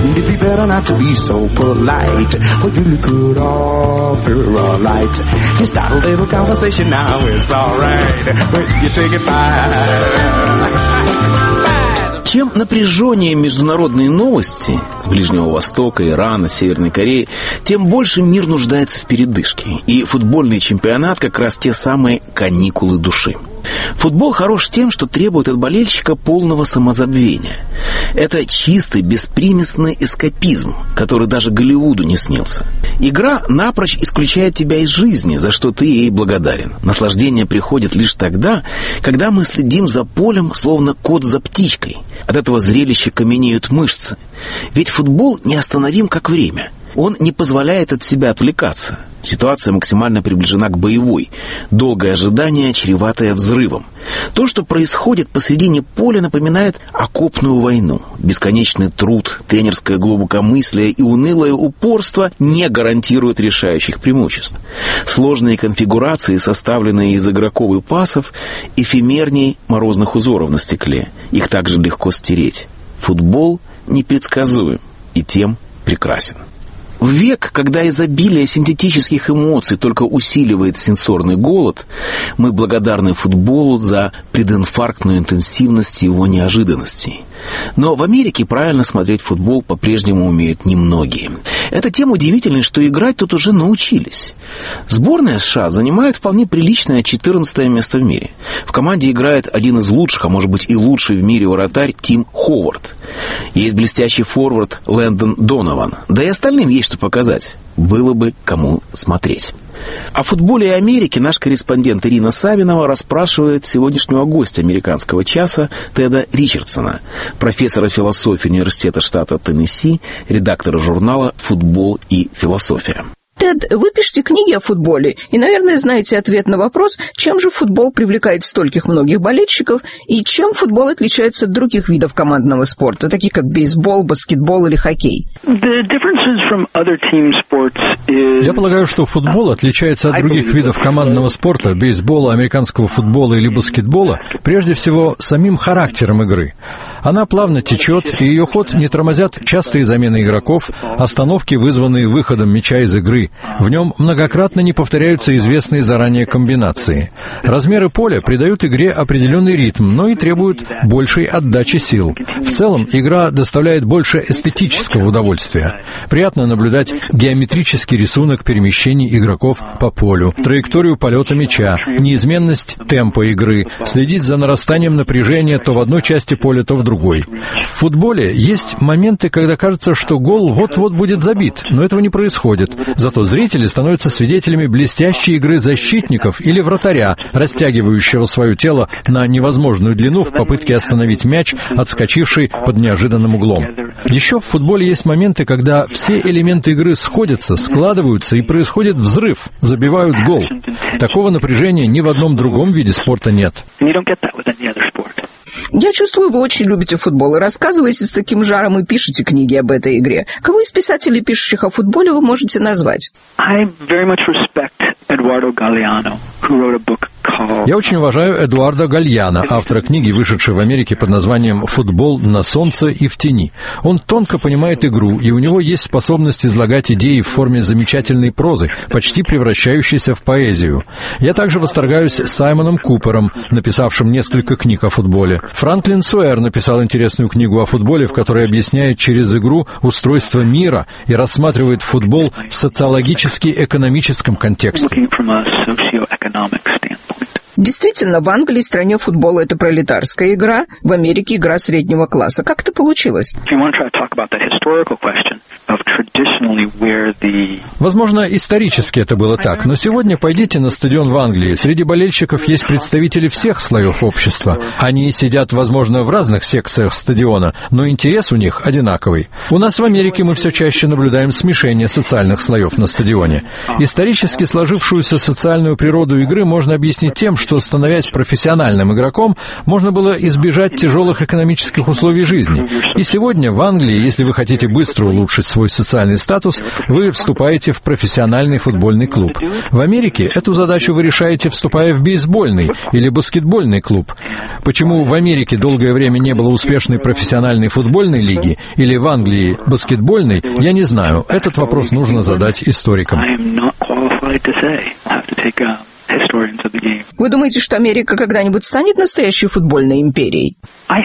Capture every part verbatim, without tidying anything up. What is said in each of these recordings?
It'd be better not to be so polite. Well, you look good off your light. You start a little conversation now, it's alright. When you take it by. Чем напряженнее международные новости с Ближнего Востока, Ирана, Северной Кореи, тем больше мир нуждается в передышке. И футбольный чемпионат как раз те самые каникулы души. Футбол хорош тем, что требует от болельщика полного самозабвения. Это чистый, беспримесный эскапизм, который даже Голливуду не снился. Игра напрочь исключает тебя из жизни, за что ты ей благодарен. Наслаждение приходит лишь тогда, когда мы следим за полем, словно кот за птичкой. От этого зрелища каменеют мышцы. Ведь футбол неостановим, как время. Он не позволяет от себя отвлекаться. Ситуация максимально приближена к боевой. Долгое ожидание, чреватое взрывом. То, что происходит посредине поля, напоминает окопную войну. Бесконечный труд, тренерское глубокомыслие и унылое упорство не гарантируют решающих преимуществ. Сложные конфигурации, составленные из игроков и пасов, эфемерней морозных узоров на стекле. Их также легко стереть. Футбол непредсказуем и тем прекрасен. В век, когда изобилие синтетических эмоций только усиливает сенсорный голод, мы благодарны футболу за прединфарктную интенсивность его неожиданностей. Но в Америке правильно смотреть футбол по-прежнему умеют немногие. Это тем удивительно, что играть тут уже научились. Сборная США занимает вполне приличное четырнадцатое место в мире. В команде играет один из лучших, а может быть и лучший в мире вратарь Тим Ховард. Есть блестящий форвард Лэндон Донован. Да и остальным есть что показать. Было бы кому смотреть. О футболе и Америке наш корреспондент Ирина Савинова расспрашивает сегодняшнего гостя американского часа Теда Ричардсона, профессора философии университета штата Теннесси, редактора журнала «Футбол и философия». Тед, вы пишете книги о футболе и, наверное, знаете ответ на вопрос, чем же футбол привлекает стольких многих болельщиков и чем футбол отличается от других видов командного спорта, таких как бейсбол, баскетбол или хоккей. Я полагаю, что футбол отличается от других видов командного спорта, бейсбола, американского футбола или баскетбола, прежде всего самим характером игры. Она плавно течет, и ее ход не тормозят частые замены игроков, остановки, вызванные выходом мяча из игры. В нем многократно не повторяются известные заранее комбинации. Размеры поля придают игре определенный ритм, но и требуют большей отдачи сил. В целом, игра доставляет больше эстетического удовольствия. Приятно наблюдать геометрический рисунок перемещений игроков по полю, траекторию полета мяча, неизменность темпа игры, следить за нарастанием напряжения то в одной части поля, то в другой. В футболе есть моменты, когда кажется, что гол вот-вот будет забит, но этого не происходит. Зато зрители становятся свидетелями блестящей игры защитников или вратаря, растягивающего свое тело на невозможную длину в попытке остановить мяч, отскочивший под неожиданным углом. Еще в футболе есть моменты, когда все элементы игры сходятся, складываются и происходит взрыв, забивают гол. Такого напряжения ни в одном другом виде спорта нет. Я чувствую, вы очень любите футбол и рассказываете с таким жаром и пишете книги об этой игре. Кого из писателей, пишущих о футболе, вы можете назвать? Я очень уважаю Эдуарда Гальяно, автора книги, вышедшей в Америке под названием «Футбол на солнце и в тени». Он тонко понимает игру, и у него есть способность излагать идеи в форме замечательной прозы, почти превращающейся в поэзию. Я также восторгаюсь Саймоном Купером, написавшим несколько книг о футболе. Франклин Суэр написал интересную книгу о футболе, в которой объясняет через игру устройство мира и рассматривает футбол в социологически-экономическом контексте. Действительно, в Англии, стране футбола, это пролетарская игра, в Америке игра среднего класса. Как это получилось? Возможно, исторически это было так, но сегодня пойдите на стадион в Англии. Среди болельщиков есть представители всех слоев общества. Они сидят, возможно, в разных секциях стадиона, но интерес у них одинаковый. У нас в Америке мы все чаще наблюдаем смешение социальных слоев на стадионе. Исторически сложившуюся социальную природу игры можно объяснить тем, что, становясь профессиональным игроком, можно было избежать тяжелых экономических условий жизни. И сегодня в Англии, если вы хотите быстро улучшить свой социальный статус, вы вступаете в профессиональный футбольный клуб. В Америке эту задачу вы решаете, вступая в бейсбольный или баскетбольный клуб. Почему в Америке долгое время не было успешной профессиональной футбольной лиги или в Англии баскетбольной, я не знаю. Этот вопрос нужно задать историкам. Вы думаете, что Америка когда-нибудь станет настоящей футбольной империей?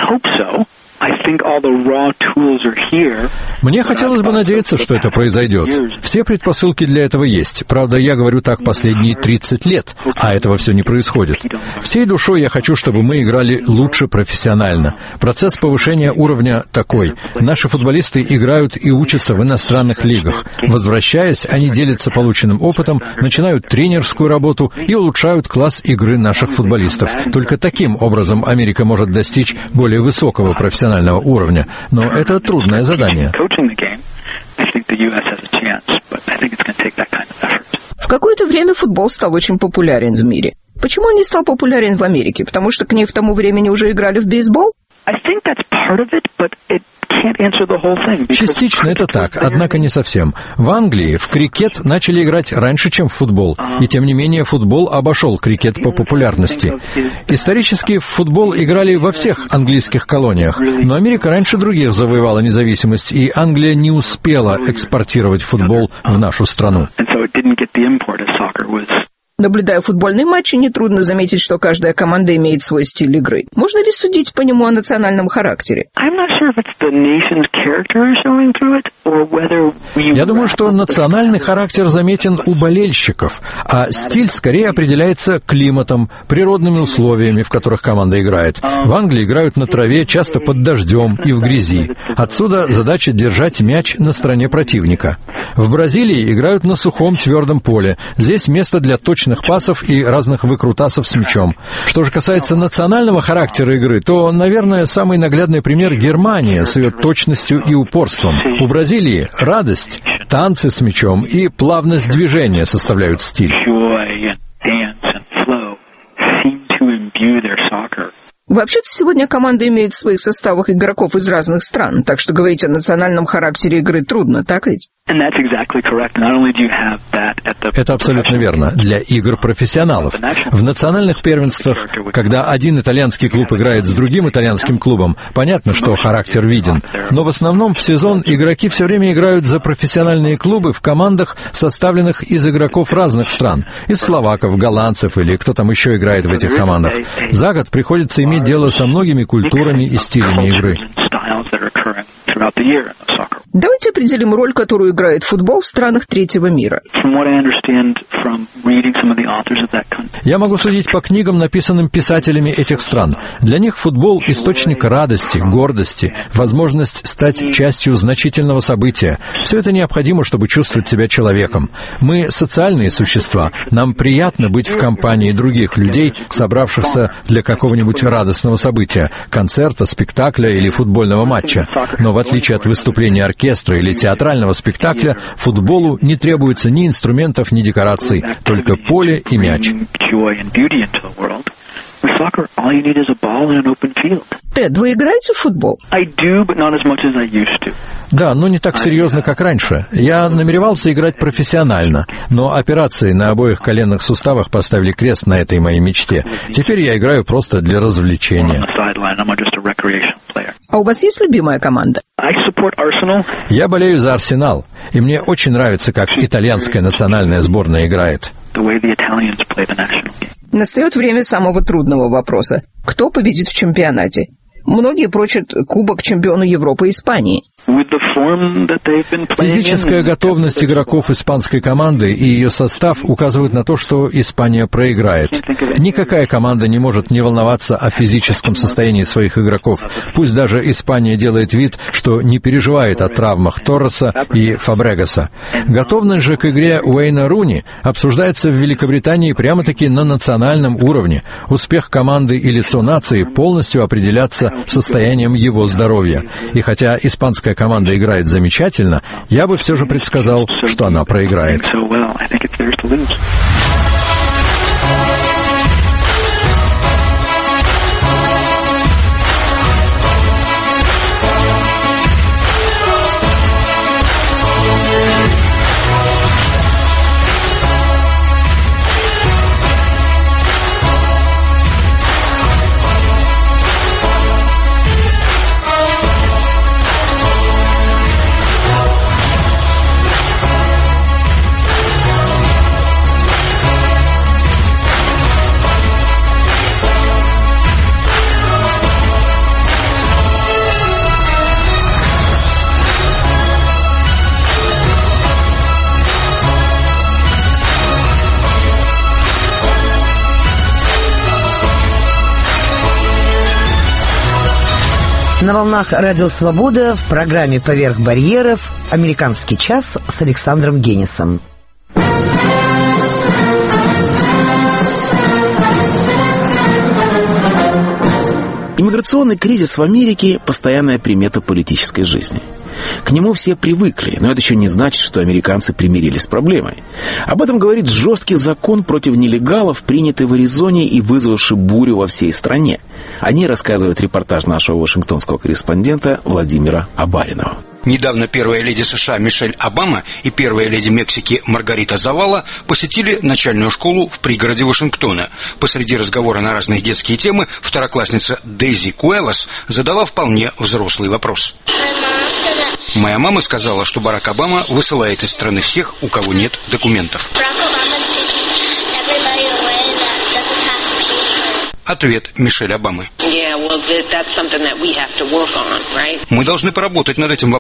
Мне хотелось бы надеяться, что это произойдет. Все предпосылки для этого есть. Правда, я говорю так последние тридцать лет, а этого все не происходит. Всей душой я хочу, чтобы мы играли лучше профессионально. Процесс повышения уровня такой. Наши футболисты играют и учатся в иностранных лигах. Возвращаясь, они делятся полученным опытом, начинают тренерскую работу и улучшают класс игры наших футболистов. Только таким образом Америка может достичь более высокого профессионального уровня, но это трудное задание. В какое-то время футбол стал очень популярен в мире. Почему он не стал популярен в Америке? Потому что к ней в тому времени уже играли в бейсбол? Частично это так, однако не совсем. В Англии в крикет начали играть раньше, чем в футбол, и тем не менее футбол обошел крикет по популярности. Исторически в футбол играли во всех английских колониях, но Америка раньше других завоевала независимость, и Англия не успела экспортировать футбол в нашу страну. Наблюдая футбольные матчи, нетрудно заметить, что каждая команда имеет свой стиль игры. Можно ли судить по нему о национальном характере? Я думаю, что национальный характер заметен у болельщиков, а стиль скорее определяется климатом, природными условиями, в которых команда играет. В Англии играют на траве, часто под дождем и в грязи. Отсюда задача держать мяч на стороне противника. В Бразилии играют на сухом твердом поле. Здесь место для точных пасов и разных выкрутасов с мячом. Что же касается национального характера игры, то, наверное, самый наглядный пример — Германия с ее точностью и упорством. У Бразилии радость, танцы с мячом и плавность движения составляют стиль. Вообще-то сегодня команды имеют в своих составах игроков из разных стран, так что говорить о национальном характере игры трудно, так ведь? Это абсолютно верно. Для игр профессионалов. В национальных первенствах, когда один итальянский клуб играет с другим итальянским клубом, понятно, что характер виден. Но в основном в сезон игроки все время играют за профессиональные клубы в командах, составленных из игроков разных стран. Из словаков, голландцев или кто там еще играет в этих командах. За год приходится иметь дело со многими культурами и стилями игры. Давайте определим роль, которую играет футбол в странах третьего мира. Я могу судить по книгам, написанным писателями этих стран. Для них футбол — источник радости, гордости, возможность стать частью значительного события. Все это необходимо, чтобы чувствовать себя человеком. Мы социальные существа. Нам приятно быть в компании других людей, собравшихся для какого-нибудь радостного события, концерта, спектакля или футбольного матча. Но в отличие от выступления оркестра или театрального спектакля, футболу не требуется ни инструментов, ни декораций, только поле и мяч. Тед, вы играете в футбол? Да, но не так серьезно, как раньше. Я намеревался играть профессионально, но операции на обоих коленных суставах поставили крест на этой моей мечте. Теперь я играю просто для развлечения. А у вас есть любимая команда? Я болею за Арсенал, и мне очень нравится, как итальянская национальная сборная играет. Настает время самого трудного вопроса. Кто победит в чемпионате? Многие прочат Кубок чемпиона Европы Испании. Физическая готовность игроков испанской команды и ее состав указывают на то, что Испания проиграет. Никакая команда не может не волноваться о физическом состоянии своих игроков. Пусть даже Испания делает вид, что не переживает о травмах Торреса и Фабрегаса. Готовность же к игре Уэйна Руни обсуждается в Великобритании прямо-таки на национальном уровне. Успех команды и лицо нации полностью определятся состоянием его здоровья. И хотя испанская команда играет замечательно, я бы все же предсказал, что она проиграет. На волнах Радио Свобода в программе «Поверх барьеров» «Американский час» с Александром Генисом. Иммиграционный кризис в Америке – постоянная примета политической жизни. К нему все привыкли, но это еще не значит, что американцы примирились с проблемой. Об этом говорит жесткий закон против нелегалов, принятый в Аризоне и вызвавший бурю во всей стране. О ней рассказывает репортаж нашего вашингтонского корреспондента Владимира Абаринова. Недавно первая леди США Мишель Обама и первая леди Мексики Маргарита Завала посетили начальную школу в пригороде Вашингтона. Посреди разговора на разные детские темы второклассница Дейзи Куэлас задала вполне взрослый вопрос. Моя мама сказала, что Барак Обама высылает из страны всех, у кого нет документов. Ответ Мишель Обамы. Мы должны поработать над этим вопросом.